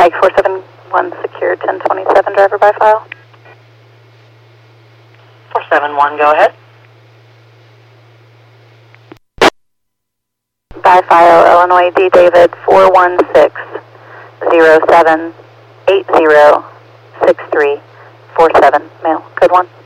Mike 471 secure 1027 driver by file. 471, go ahead. By file, Illinois D. David 41607806347, male, code 1.